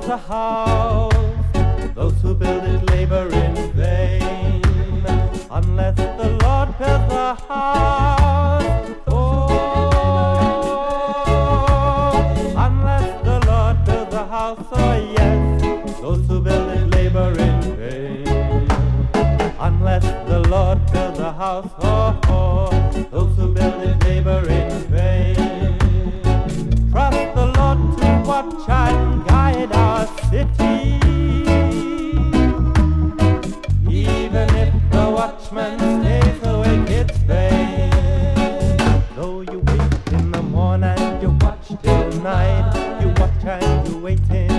a house, those who build it labor in vain. Unless the Lord builds the house, oh, unless the Lord builds the house, oh yes, those who build it labor in vain. Unless the Lord builds the house, oh, oh, those who build it labor in vain. Trust the Lord to watch and guide our city. Even if the watchman stays awake, it's vain. Though you wait in the morning, you watch till night, you watch and you wait in